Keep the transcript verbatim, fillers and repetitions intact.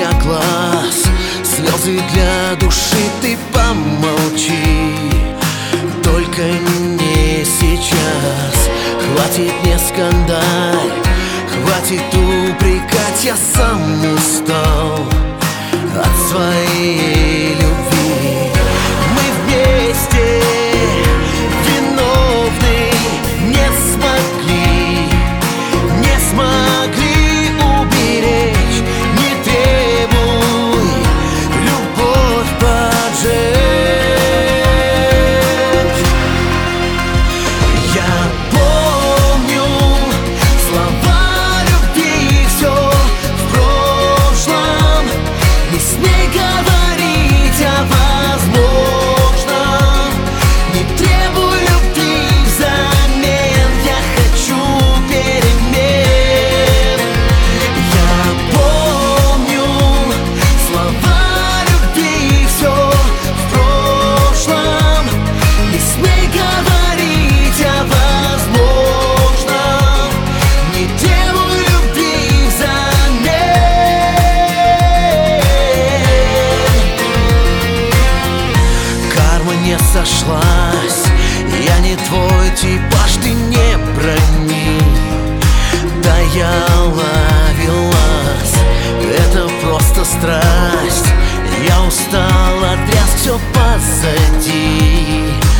для глаз, слезы для души, ты помолчи. Только не сейчас. Хватит мне скандаль, хватит упрекать, я сам устал от своей любви. Мы вместе виновны, не смогли, не смогли уберечь. Не требуй любовь поджечь. Я помню слова любви, все в прошлом. Не смей говорить о возможном. Не требуй любви взамен, я хочу перемен. Я помню слова любви, все в прошлом. Не смей говорить о возможном. Не требуй любви взамен. Карма не сошлась, я не твой типаж, ты не брони. Да я ловилась, это просто страсть. Я устал от тряск, все позади.